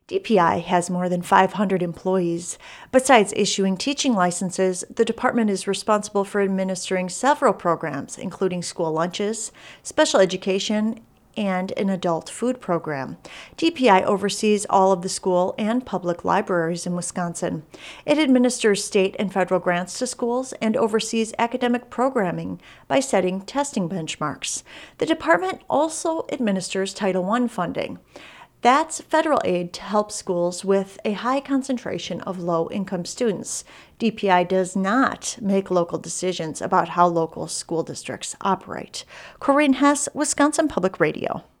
DPI has more than 500 employees. Besides issuing teaching licenses, the department is responsible for administering several programs, including school lunches, special education, and an adult food program. DPI oversees all of the school and public libraries in Wisconsin. It administers state and federal grants to schools and oversees academic programming by setting testing benchmarks. The department also administers Title I funding. That's federal aid to help schools with a high concentration of low-income students. DPI does not make local decisions about how local school districts operate. Corinne Hess, Wisconsin Public Radio.